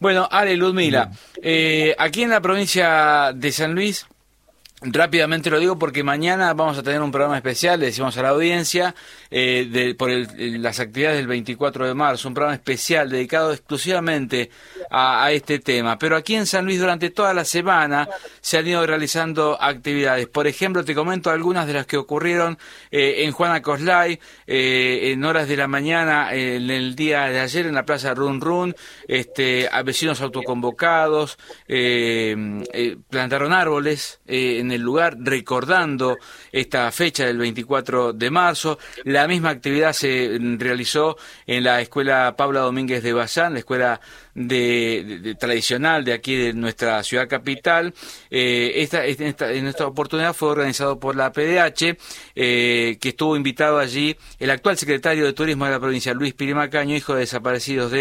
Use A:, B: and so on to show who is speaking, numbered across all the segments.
A: Bueno, Ale, Ludmila, aquí en la provincia de San Luis, rápidamente lo digo porque mañana vamos a tener un programa especial, le decimos a la audiencia, por las actividades del 24 de marzo, un programa especial dedicado exclusivamente a este tema. Pero aquí en San Luis durante toda la semana se han ido realizando actividades. Por ejemplo, te comento algunas de las que ocurrieron en Juana Coslay, en horas de la mañana, en el día de ayer en la Plaza Run Run, a vecinos autoconvocados, plantaron árboles en el lugar recordando esta fecha del 24 de marzo. La misma actividad se realizó en la escuela Paula Domínguez de Bazán, la escuela tradicional de aquí de nuestra ciudad capital. En esta oportunidad fue organizado por la PDH, que estuvo invitado allí el actual secretario de Turismo de la provincia, Luis Piri Macaño, hijo de desaparecidos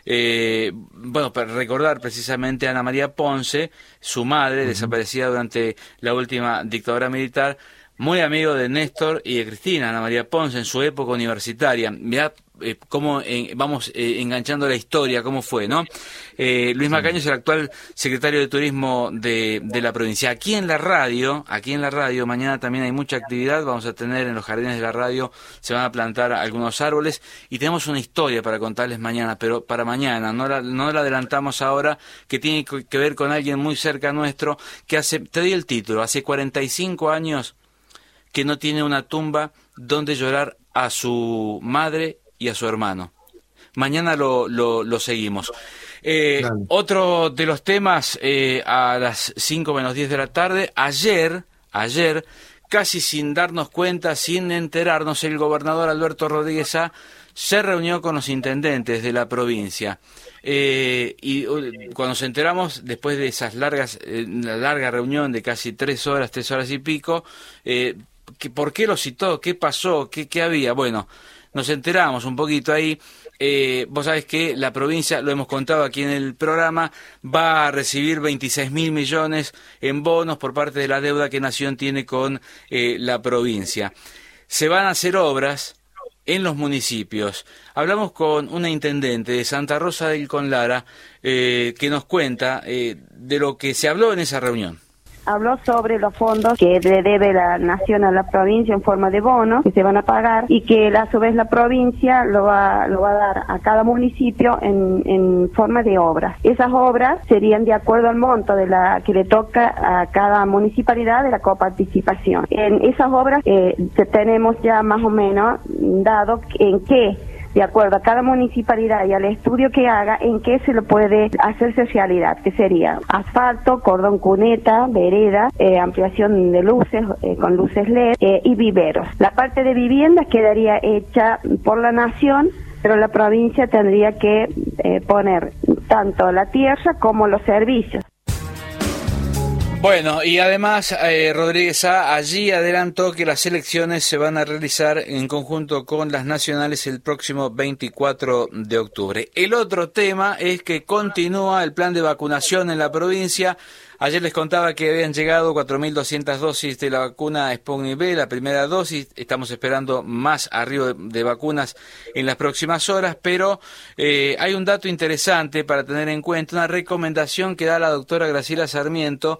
A: para recordar precisamente a Ana María Ponce, su madre, desaparecida durante la última dictadura militar, muy amigo de Néstor y de Cristina, Ana María Ponce, en su época universitaria. Mirá cómo vamos enganchando la historia, cómo fue, ¿no? Luis Macaño es el actual secretario de Turismo de la provincia. Aquí en la radio, mañana también hay mucha actividad. Vamos a tener en los jardines de la radio, se van a plantar algunos árboles y tenemos una historia para contarles mañana, pero para mañana, no la adelantamos ahora, que tiene que ver con alguien muy cerca nuestro, que te doy el título, hace 45 años que no tiene una tumba donde llorar a su madre y a su hermano. Mañana lo seguimos. Otro de los temas, a las 5 menos 10 de la tarde, ayer, casi sin darnos cuenta, sin enterarnos, el gobernador Alberto Rodríguez A. se reunió con los intendentes de la provincia. Y cuando nos enteramos, después de esas una larga reunión de casi 3 horas y pico, ¿por qué lo citó? ¿Qué pasó? ¿Qué había? Bueno, nos enteramos un poquito ahí. Vos sabés que la provincia, lo hemos contado aquí en el programa, va a recibir 26.000 millones en bonos por parte de la deuda que Nación tiene con la provincia. Se van a hacer obras en los municipios. Hablamos con una intendente de Santa Rosa del Conlara que nos cuenta de lo que se habló en esa reunión.
B: Habló sobre los fondos que le debe la Nación a la provincia en forma de bonos que se van a pagar y que a su vez la provincia lo va a dar a cada municipio en forma de obras. Esas obras serían de acuerdo al monto que le toca a cada municipalidad de la coparticipación. En esas obras tenemos ya más o menos dado en qué, de acuerdo a cada municipalidad y al estudio que haga, en qué se lo puede hacerse realidad, que sería asfalto, cordón cuneta, vereda, ampliación de luces con luces LED y viveros. La parte de vivienda quedaría hecha por la Nación, pero la provincia tendría que poner tanto la tierra como los servicios.
A: Bueno, y además Rodríguez A. allí adelantó que las elecciones se van a realizar en conjunto con las nacionales el próximo 24 de octubre. El otro tema es que continúa el plan de vacunación en la provincia. Ayer les contaba que habían llegado 4.200 dosis de la vacuna Sputnik V, la primera dosis. Estamos esperando más arribo de vacunas en las próximas horas, pero hay un dato interesante para tener en cuenta, una recomendación que da la doctora Graciela Sarmiento,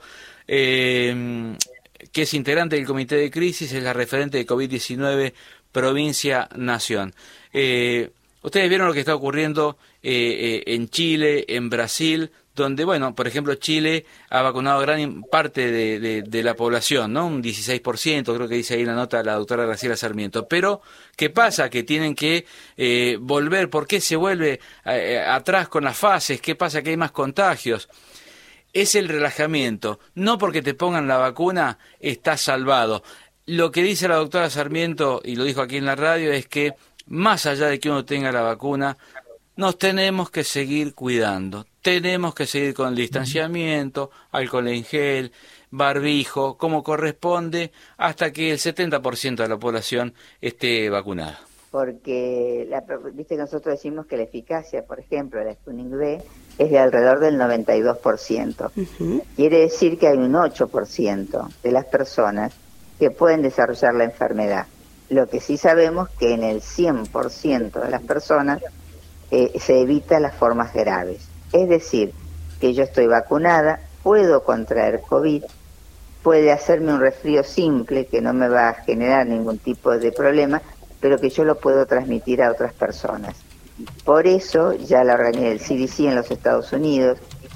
A: que es integrante del Comité de Crisis, es la referente de COVID-19 Provincia-Nación. Ustedes vieron lo que está ocurriendo en Chile, en Brasil, donde, bueno, por ejemplo, Chile ha vacunado gran parte de la población, ¿no? Un 16%, creo que dice ahí la nota la doctora Graciela Sarmiento. Pero, ¿qué pasa? Que tienen que volver. ¿Por qué se vuelve atrás con las fases? ¿Qué pasa? Que hay más contagios. Es el relajamiento. No porque te pongan la vacuna estás salvado. Lo que dice la doctora Sarmiento, y lo dijo aquí en la radio, es que más allá de que uno tenga la vacuna, nos tenemos que seguir cuidando. Tenemos que seguir con el distanciamiento, alcohol en gel, barbijo, como corresponde, hasta que el 70% de la población esté vacunada.
C: Porque, viste que nosotros decimos que la eficacia, por ejemplo, de la Sputnik V es de alrededor del 92%. Quiere decir que hay un 8% de las personas que pueden desarrollar la enfermedad. Lo que sí sabemos que en el 100% de las personas se evita las formas graves. Es decir, que yo estoy vacunada, puedo contraer COVID, puede hacerme un resfrío simple que no me va a generar ningún tipo de problema, pero que yo lo puedo transmitir a otras personas. Por eso ya la organización del CDC en los Estados Unidos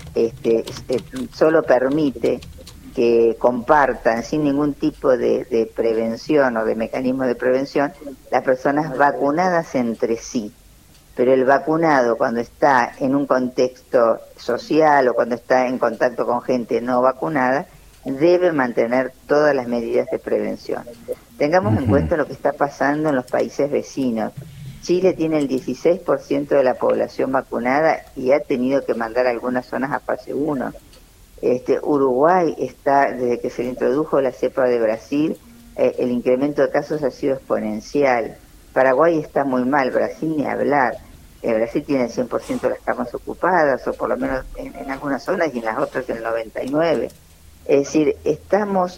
C: solo permite que compartan sin ningún tipo de prevención o de mecanismo de prevención las personas vacunadas entre sí. Pero el vacunado, cuando está en un contexto social o cuando está en contacto con gente no vacunada, debe mantener todas las medidas de prevención. Tengamos en cuenta lo que está pasando en los países vecinos. Chile tiene el 16% de la población vacunada y ha tenido que mandar algunas zonas a fase 1. Uruguay está, desde que se le introdujo la cepa de Brasil, el incremento de casos ha sido exponencial. Paraguay está muy mal, Brasil ni hablar. Brasil tiene el 100% de las camas ocupadas, o por lo menos en algunas zonas, y en las otras el 99%. Es decir, estamos,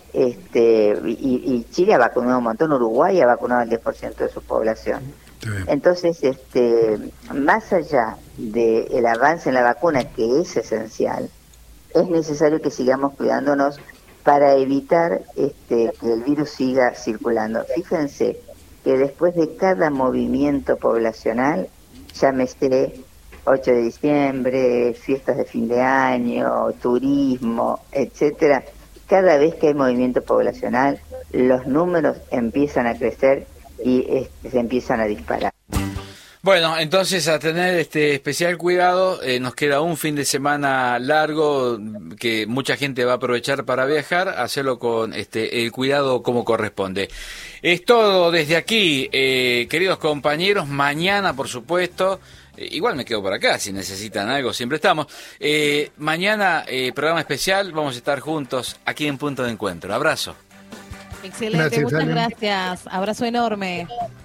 C: y Chile ha vacunado un montón, Uruguay ha vacunado el 10% de su población. Entonces, más allá del avance en la vacuna, que es esencial, es necesario que sigamos cuidándonos para evitar que el virus siga circulando. Fíjense que después de cada movimiento poblacional, llámese 8 de diciembre, fiestas de fin de año, turismo, etcétera, cada vez que hay movimiento poblacional, los números empiezan a crecer y se empiezan a disparar.
A: Bueno, entonces a tener especial cuidado, nos queda un fin de semana largo que mucha gente va a aprovechar para viajar, hacerlo con el cuidado como corresponde. Es todo desde aquí, queridos compañeros. Mañana, por supuesto, igual me quedo por acá, si necesitan algo, siempre estamos. Mañana, programa especial, vamos a estar juntos aquí en Punto de Encuentro. Abrazo.
D: Excelente, muchas gracias. Abrazo enorme.